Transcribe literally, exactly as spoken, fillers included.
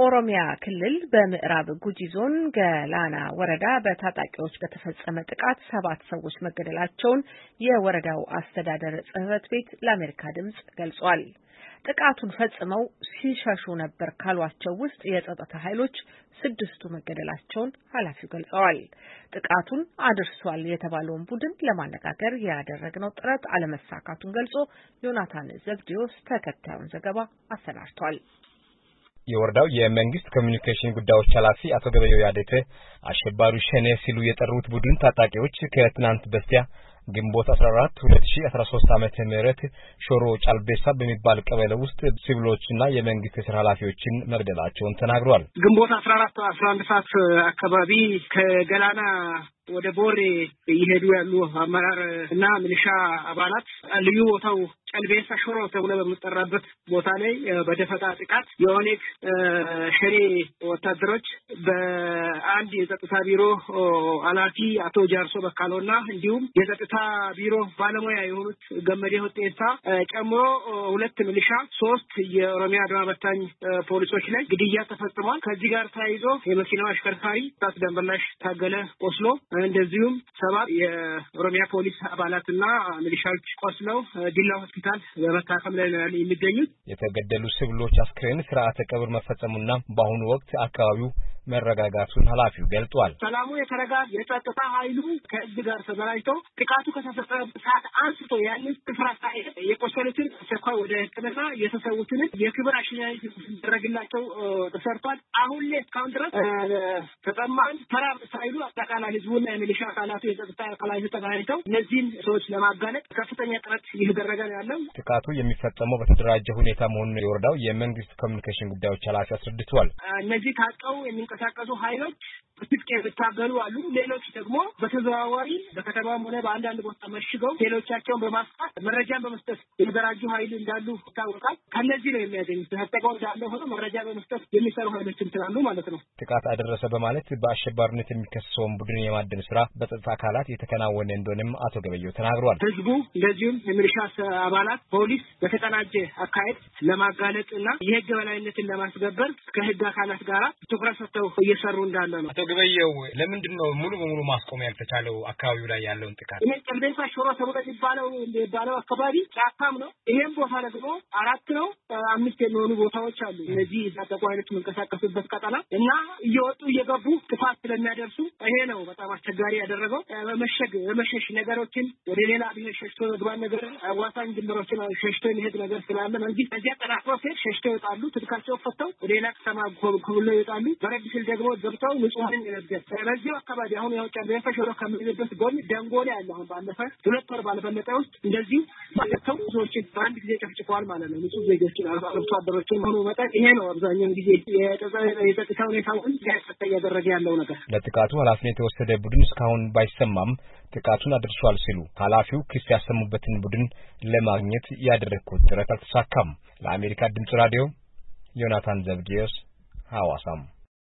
በኦሮሚያ ክልል በምዕራብ ጉጂ ዞን ገላና ወረዳ በታጣቂዎች በተፈጸመ ጥቃት ሰባት ሰዎች መገደላቸውን የወረዳው አስተዳደር ጽሕፈት ቤት ለአሜሪካ ድምጽ ገልጿል። ጥቃቱን ፈጽመው ሲሸሹ ነበር ካሏቸው ውስጥ የጸጥታ ኃይሎች ስድስቱ መገደላቸውን ኃላፊው ገልጸዋል። ጥቃቱን አድርሷል የተባለውን ቡድን ለማነጋገር ያደረግነው ጥረት አለመሳካቱን ገልጾ ዮናታን ዘብዲዮስ ተከታዩን ዘገባ አሰናድቷል። የወረዳው የመንግስት ኮሚኒኬሽን ጉዳዮች ኃላፊ አቶ ገበየው ያደተ አሸባሪ ሸኔ ሲሉ የጠሩት ቡድን ታጣቂዎች ከትናንት በስቲያ ግንቦት አስራ አራት ሁለት ሺህ አስራ ሶስት ዓመተ ምህረት ሾሮ ጫልቤሳ በሚባል ቀበሌ ውስጥ ሲቪሎችና የመንግስት የሥራ ኃላፊዎችን መግደላቸውን ተናግሯል። ግንቦት አስራ አራት አስራ አንድ ሰዓት አካባቢ ከገላና ወደ ቦሬ እየሄዱ ያሉ አመራር እና ሚሊሻ አባላት ልዩ ቦታው ጫልቤሳ ሾሮ ተብሎ በሚጠራበት ቦታ ላይ በደፈጣ ጥቃት የኦኔግ ሸኔ ወታደሮች በአንድ የጸጥታ ቢሮ ኃላፊ አቶ ጃርሶ በካሎና እንዲሁም የጸጥታ ቢሮ ባለሙያ የሆኑት ገመዴ ሁጤሳ ጨምሮ ሁለት ሚሊሻ ሶስት የኦሮሚያ አድማ በታኝ ፖሊሶች ላይ ግድያ ተፈጽሟል። ከዚህ ጋር ተያይዞ የመኪናው አሽከርካሪ ታስ ደንበላሽ ታገለ ቆስሎ እንደዚሁም ሰባት የኦሮሚያ ፖሊስ አባላትና ሚሊሻዎች ቆስለው ዲላ ሆስፒታል በመታከም ላይ ነው የሚገኙት። የተገደሉ ሲቪሎች አስክሬን ስርዓተ ቀብር መፈጸሙና በአሁኑ ወቅት አካባቢው መረጋጋቱን ኃላፊው ገልጿል። ሰላሙ የተረጋ የጸጥታ ኃይሉ ከእጅ ጋር ተዘራጅቶ ጥቃቱ ከተፈጸመ ሰዓት አንስቶ ያንን ስፍራ ሳይሄድ የቆሰሉትን አስቸኳይ ወደ ሕክምና የተሰዉትን የክብር አሽኛነት ሲደረግላቸው ተሰርቷል። አሁን ላይ እስካሁን ድረስ ተጠማን ተራ ሳይሉ አጠቃላይ ህዝቡና የሚሊሻ አካላቱ የጸጥታ አካላቱ ተገናኝተው እነዚህን ሰዎች ለማጋለጥ ከፍተኛ ጥረት እየተደረገ ነው ያለው። ጥቃቱ የሚፈጸመው በተደራጀ ሁኔታ መሆኑን የወረዳው የመንግስት ኮሚኒኬሽን ጉዳዮች ኃላፊ አስረድቷል። እነዚህ ታቀው የሚንቀሳቀሱ ኃይሎች ትጥቅ የሚታገሉ አሉ። ሌሎች ደግሞ በተዘዋዋሪ በከተማም ሆነ በአንዳንድ ቦታ መሽገው ሌሎቻቸውን በማስፋት መረጃን በመስጠት የተደራጁ ኃይል እንዳሉ ይታወቃል። ከነዚህ ነው የሚያገኙት። ተጠቀው እንዳለ ሆኖ መረጃ በመስጠት የሚሰሩ ኃይሎችም ስላሉ ማለት ነው። ጥቃት አደረሰ በማለት በአሸባሪነት የሚከሰሰውን ቡድን የማደን ስራ በጸጥታ አካላት የተከናወነ እንደሆነም አቶ ገበየው ተናግሯል። ህዝቡ እንደዚሁም የሚሊሻ አባላት ፖሊስ በተቀናጀ አካሄድ ለማጋለጥና የህግ በላይነትን ለማስከበር ከህግ አካላት ጋር ትኩረት ሰጥተው እየሰሩ እንዳለ ነው። አቶ ገበየው ለምንድን ነው ሙሉ በሙሉ ማስቆም ያልተቻለው አካባቢው ላይ ያለውን ጥቃት? ይሄ ጫልቤሳ ሾሮ ተብሎ የሚባለው የሚባለው አካባቢ ጫካም ነው። ይሄም ቦታ ደግሞ አራት ነው አምስት የሚሆኑ ቦታዎች አሉ። እነዚህ የታጠቁ ኃይሎች የሚንቀሳቀሱበት ቀጠና እና እየወጡ እየገቡ ጥፋት ስለሚያደርሱ ይሄ ነው በጣም አስቸጋሪ ያደረገው። በመሸግ በመሸሽ ነገሮችን ወደ ሌላ ብሄር ሸሽቶ መግባት ነገር አዋሳኝ ድንበሮችን ሸሽቶ የሚሄድ ነገር ስላለ መንግስት ከዚያ ጠራጥሮ ሲሄድ ሸሽቶ ይወጣሉ። ትጥቃቸው ፈተው ወደ ሌላ ከተማ ኮብሎ ይወጣሉ። በረድ ሲል ደግሞ ገብተው ንጹሃንን ይነገር። በዚህ አካባቢ አሁን ያው ጫልቤሳ ሾሮ ከሚልበት ጎን ደንጎሌ ያለ አሁን ባለፈ ሁለት ወር ባልበለጠ ውስጥ እንደዚህ ማለተው ሰዎችን በአንድ ጊዜ ጨፍጭፈዋል ማለት ነው። ንጹህ ዜጎችን አርሶ አደሮችን ሆኖ መጣ። ይሄ ነው አብዛኛውን ጊዜ የጸጥታ ሁኔታውን ያስፈታ ያደረገ ያለው ነገር። ለጥቃቱ ኃላፊነት የተወሰደ ቡድን እስካሁን ባይሰማም ጥቃቱን አድርሷል ሲሉ ኃላፊው ክስ ያሰሙበትን ቡድን ለማግኘት ያደረኩት ጥረት አልተሳካም። ለአሜሪካ ድምጽ ራዲዮ ዮናታን ዘብዲዮስ ሐዋሳም